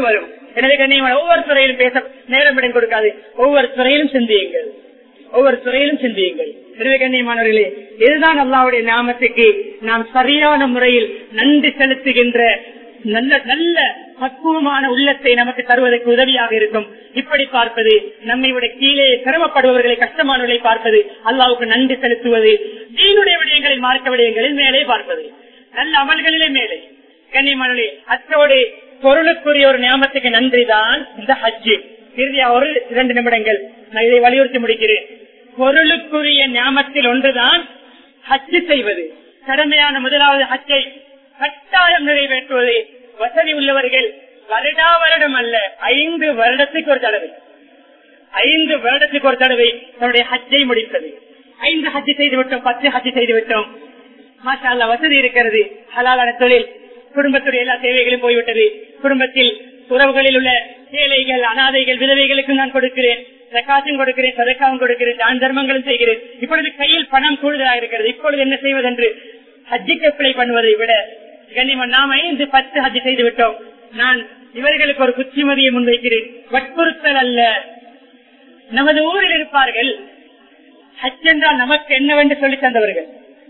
எனவே கண்ணியமான ஒவ்வொரு துறையிலும் பேச நேரம் இடம் கொடுக்காது. ஒவ்வொரு துறையிலும் சிந்தியுங்கள், ஒவ்வொரு துறையிலும் சிந்தியுங்கள். எனவே கண்ணியமானவர்களே, இதுதான் அல்லாஹ்வுடைய நாமத்துக்கு நாம் சரியான முறையில் நன்றி செலுத்துகின்ற நல்ல நல்ல பக்குவமான உள்ளத்தை நமக்கு தருவதற்கு உதவியாக இருக்கும். இப்படி பார்ப்பது, நம்மை விட கீழே சிரமப்படுபவர்களை, கஷ்டமானவர்களை பார்ப்பது, அல்லாஹ்வுக்கு நன்றி செலுத்துவது, தீனுடைய விடயங்களில், மார்க்க விடயங்களில் மேலே பார்ப்பது, நல்ல அமல்களிலே மேலே. கண்ணியமானவர்களே, அத்தோடு பொருளுக்குரிய ஒரு நியமத்துக்கு நன்றி தான் இந்த ஹஜ். இறுதியா ஒரு இரண்டு நிமிடங்கள் நான் இதை வலியுறுத்தி முடிக்கிறேன். பொருளுக்குரிய நியமத்தில் ஒன்றுதான் ஹஜ் செய்வது. கடமையான முதலாவது ஹஜ்ஜை கட்டாயம் நிறைவேற்றுவது. வசதி உள்ளவர்கள் வருடா வருடம் அல்ல, ஐந்து வருடத்துக்கு ஒரு தடவை, ஐந்து வருடத்துக்கு ஒரு தடவை தன்னுடைய ஹஜ்ஜை முடிப்பது. ஐந்து ஹஜ் செய்து விட்டோம், பத்து ஹஜ் செய்து விட்டோம், மாஷா அல்லாஹ், வசதி இருக்கிறது, ஹலாலான தொழில், குடும்பத்துடைய எல்லா தேவைகளும் போய்விட்டது. குடும்பத்தில் உறவுகளில் உள்ள ஏழைகள், அனாதைகள், விதவைகளுக்கு நான் கொடுக்கிறேன், ஜகாத்தும் கொடுக்கிறேன், சதக்காவும் கொடுக்கிறேன், தான தர்மங்களும் செய்கிறேன். இப்பொழுது கையில் பணம் கூடுதலாக இருக்கிறது. இப்பொழுது என்ன செய்வதென்று ஹஜ்ஜுக்கு அப்ளை பண்ணுவதை விட கண்ணியமான நாம் ஐந்து பத்து ஹஜ் செய்து விட்டோம். நான் இவர்களுக்கு ஒரு புத்திமதியை முன்வைக்கிறேன். வற்புறுத்தல் அல்ல. நமது ஊரில் இருப்பார்கள், ஹஜ் என்றால் நமக்கு என்னவென்று சொல்லி தந்தவர்கள்.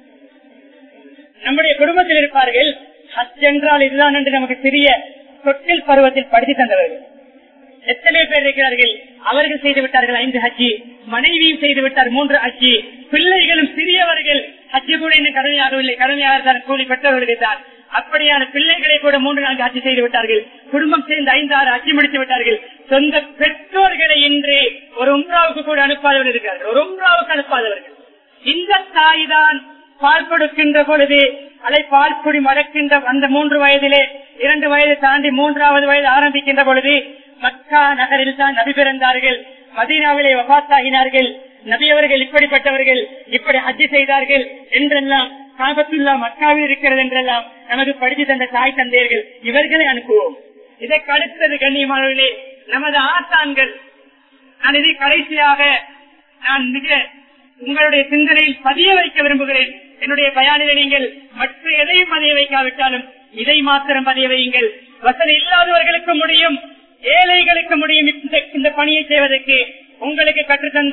நம்முடைய குடும்பத்தில் இருப்பார்கள், ஹஜ் என்றால் இதுதான் என்று நமக்கு சிறிய தொட்டில் பருவத்தில் படித்து தந்தவர்கள். எத்தனை பேர் இருக்கிறார்கள், அவர்கள் செய்து விட்டார்கள் ஐந்து ஹஜ்ஜி, மனைவியும் செய்து விட்டார் மூன்று ஹஜ்ஜி, பிள்ளைகளும் சிறியவர்கள் ஹஜ்ஜி கூட இன்னும் கடமையாகவில்லை, கடமையாக தான் கூலி பெற்றவர்கள் தான். அப்படியான பிள்ளைகளை கூட மூன்று நான்கு ஹஜ்ஜி செய்து விட்டார்கள். குடும்பம் சேர்ந்து ஐந்து ஆறு ஹஜ்ஜி முடித்து விட்டார்கள். சொந்த பெற்றோர்களை இன்று ஒரு உம்ராவுக்கு கூட அனுப்பாதவர்கள் இருக்கிறார்கள், ஒரு உம்ராவுக்கு அனுப்பாதவர்கள். இந்த தாய் தான் பால் கொடுக்கின்ற பொழுது அதை பால் குடி மடக்கின்ற அந்த மூன்று வயதிலே, இரண்டு வயது தாண்டி மூன்றாவது வயது ஆரம்பிக்கின்ற பொழுது மக்கா நகரில் தான் நபி பிறந்தார்கள், மதீனாவிலே வஃபாத்தாகினார்கள். நபி அவர்கள் இப்படிப்பட்டவர்கள், இப்படி ஹஜ்ஜி செய்தார்கள் என்றெல்லாம், காபத்துல்லா மக்காவில் இருக்கிறது என்றெல்லாம் நமக்கு படித்து தந்த தாய் தந்தையர்கள், இவர்களை அனுப்புவோம். இதற்கு அடுத்தது கண்ணியமானவர்களே, நமது ஆசான்கள். நான் இதை கடைசியாக நான் மிக உங்களுடைய சிந்தனையில் பதிய வைக்க விரும்புகிறேன். என்னுடைய பயானில நீங்கள் மற்ற எதையும் பதிய வைக்காவிட்டாலும் இதை மாத்திரம் பதிய வையுங்கள். வசதி இல்லாதவர்களுக்கு முடியும், ஏழைகளுக்கு முடியும் இந்த பணியை செய்வதற்கு. உங்களுக்கு கற்றுத்தந்த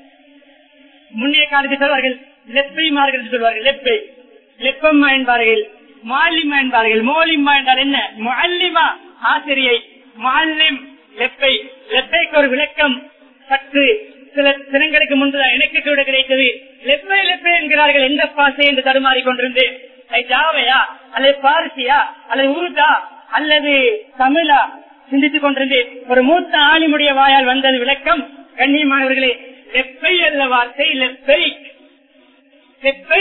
முன்னைய காலத்தில் சொல்வார்கள், லெப்பைமார்கள் சொல்வார்கள், லெப்பை லெப்பம்மா என்பார்கள், மாலிமா என்பார்கள். மோலிமா என்றால் என்ன? முஅல்லிமா ஆசிரியை, முஅல்லிம் லெப்பை. லெப்பைக்கு ஒரு விளக்கம் சற்று சில தினங்களுக்கு முன்புதான் எனக்கு கூட கிடைத்தது. லெப்பை லெப்பை என்கிறார்கள், எந்த பாசை என்று தடுமாறி கொண்டிருந்து, ஜாவையா அல்லது பாரசியா அல்லது உருதா அல்லது தமிழா சிந்தித்துக் கொண்டிருந்து ஒரு மூத்த ஆலிமுடைய வாயால் வந்தது விளக்கம். கண்ணியமானவர்களே, லெப்பை அல்ல வார்த்தை, லெப்பை லெப்பை.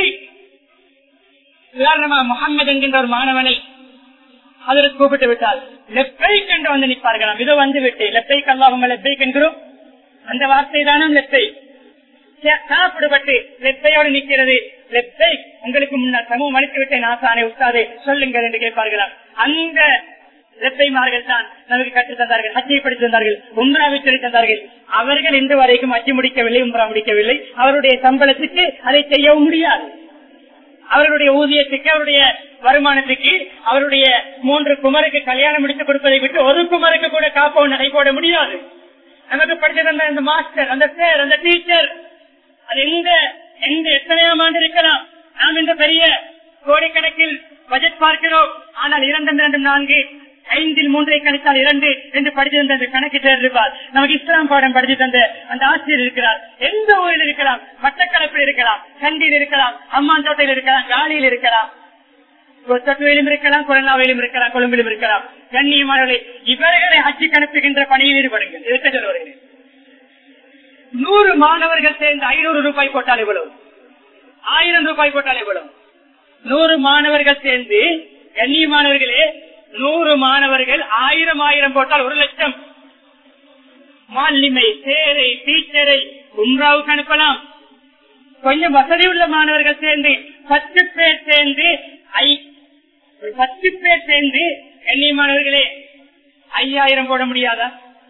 உதாரணமா முகம்மது என்கின்ற ஒரு மாணவனை அதற்கு கூப்பிட்டு விட்டால் லெப்பை கண்டு வந்து நிற்பார்களாம். இதோ வந்து விட்டு லெப்பைக்கு அல்லாஹும்ம லெப்பைக் என்கிறோம், அந்த வார்த்தை தானும் லெப்பை. சாப்பிடுபட்டு லெப்பையோடு நிற்கிறது. லெப்பை உங்களுக்கு முன்னால் சமூகம் அளித்து விட்டேன், ஆசானை உஸ்தாதே சொல்லுங்கள் என்று கேட்பார்களாம். அந்த லெப்பைமார்கள் தான் நமக்கு கற்றுத் தந்தார்கள், ஹஜ்ஜை படித்து தந்தார்கள், உம்ராவை சொல்லித் தந்தார்கள். அவர்கள் இன்று வரைக்கும் ஹஜ்ஜி முடிக்கவில்லை, உம்ரா முடிக்கவில்லை. அவருடைய சம்பளத்துக்கு அதை செய்யவும் முடியாது. அவர்களுடைய ஊதியத்துக்கு, அவருடைய வருமானத்துக்கு, அவருடைய மூன்று குமருக்கு கல்யாணம் முடித்து கொடுப்பதை விட்டு ஒரு குமருக்கு கூட காப்போ நகை போட முடியாது. நமக்கு படித்து தந்த அந்த மாஸ்டர், அந்த சார், அந்த டீச்சர், அது எந்த எந்த எத்தனையாம் ஆண்டு இருக்கலாம். நாம் இந்த பெரிய கோடிக்கணக்கில் பட்ஜெட் பார்க்கிறோம். ஆனால் இரண்டு இரண்டு நான்கு ஐந்தில் மூன்றை கணித்தால் இரண்டு என்று படித்து தந்த கணக்கிட்டு இருப்பார். நமக்கு இஸ்லாம் பாடம் படித்து தந்த அந்த ஆசிரியர் இருக்கிறார். எந்த ஊரில் இருக்கலாம், மட்டக்களப்பில் இருக்கலாம், கண்டியில் இருக்கலாம், அம்மான் தோட்டையில் இருக்கலாம், காலியில் இருக்கலாம், தொட்டுவையிலும் இருக்கலாம், கொரோனாவிலும் இருக்கலாம், கொழும்பிலும் இருக்கலாம். கண்ணியமானவர்களை, இவர்களை ஹஜ்ஜி கணக்குகின்ற பணியில் ஈடுபடுங்கள். இருக்க சொல்லுவார்கள். நூறு மாணவர்கள் சேர்ந்து ஐநூறு ரூபாய் போட்டால் எவ்வளவு? ஆயிரம் ரூபாய் போட்டால் எவ்வளவு? நூறு மாணவர்கள் சேர்ந்து, கண்ணியமானவர்களே, நூறு மாணவர்கள் ஆயிரம் ஆயிரம் போட்டால் ஒரு லட்சம். மாலிமை, சேரை, டீச்சரை உம்ராவுக்கு அனுப்பலாம். கொஞ்சம் வசதி உள்ள மாணவர்கள் சேர்ந்து பத்து பேர் சேர்ந்து பத்து பேர் சேர்ந்து கண்ணியமானவர்களே ஐயாயிரம் போட முடியாதா?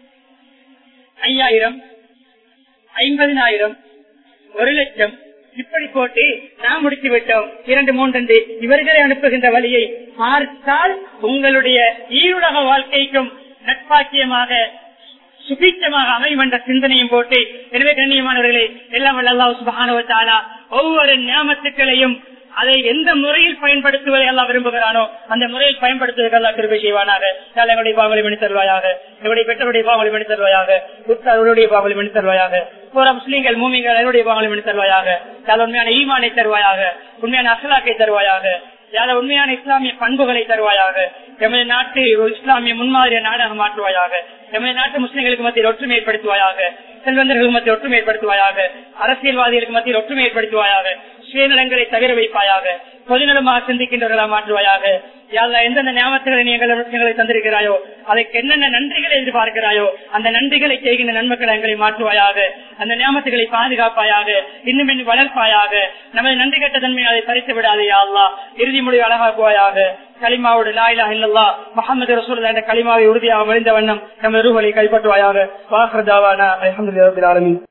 ஐயாயிரம், ஐம்பதினாயிரம், ஒரு லட்சம் இப்படி போட்டு நாம் முடித்து விட்டோம். இரண்டு மூன்று இவர்களை அனுப்புகின்ற வழியை பார்த்தால் உங்களுடைய ஈருலக வாழ்க்கைக்கும் நட்பாக்கியமாக சுபீட்சமாக அமையும் என்ற சிந்தனையும் போட்டு, எனவே கண்ணியமானவர்களே, எல்லாம் வல்ல அல்லாஹ் சுப்ஹானஹு வ தஆலா ஒவ்வொரு நியாமத்துக்களையும் அதை எந்த முறையில் பயன்படுத்துவதை எல்லாம் விரும்புகிறானோ அந்த முறையில் பயன்படுத்துவதற்கு அல்லாஹ் கிருபை செய்வானாக. எங்களுடைய பாவங்களை மன்னித்து தருவாயாக, எங்களுடைய பெற்றோருடைய பாவங்களை மன்னித்து தருவாயாக, உற்றாருடைய பாவங்களை மன்னித்து தருவாயாக, போற முஸ்லீம்கள் மூமின்கள் என்னுடைய பாவங்களை மன்னித்து தருவாயாக. உண்மையான ஈமானை தருவாயாக, உண்மையான அஸ்லாக்கை தருவாயாக, யார உண்மையான இஸ்லாமிய பண்புகளை தருவாயாக. எமது நாட்டு இஸ்லாமிய முன்மாதிரிய நாடாக மாற்றுவாயாக. எமது நாட்டு முஸ்லிம்களுக்கு மத்தியில் ஒற்றுமை ஏற்படுத்துவாயாக, செல்வந்தர்களுக்கு மத்தியில் ஒற்றுமை ஏற்படுத்துவாயாக, அரசியல்வாதிகளுக்கு மத்தியில் ஒற்றுமை ஏற்படுத்துவாயாக, சுயநலங்களை தவிர வைப்பாயாக, பொதுநலமாக சிந்திக்கின்றவர்களாக மாற்றுவாயாக. யாழ்லா எந்தெந்த ஞாபகங்களை நீங்களை தந்திருக்கிறாயோ அதற்கு என்னென்ன நன்றிகளை எதிர்பார்க்கிறாயோ அந்த நன்றிகளை செய்கின்ற நன்மக்களை எங்களை மாற்றுவாயாக. அந்த ஞாபகங்களை பாதுகாப்பாயாக, இன்னும் இன்னும் வளர்ப்பாயாக. நமது நன்றி கட்ட தன்மை அதை பறித்து விடாதே யாழ்லா. இறுதி முடிவு அழகாக்குவாயாக. கலிமாவோடு லா இலாஹ இல்லல்லாஹ் முஹம்மது ரசூலுல்லாஹ் என்ற கலிமாவை உறுதியாக மொழிந்த வண்ணம் நமது ரூஹ்களை கைப்பற்றுவாயாக. வாஹிர் தாவானா அல்ஹம்துலில்லாஹி ரப்பில் ஆலமீன்.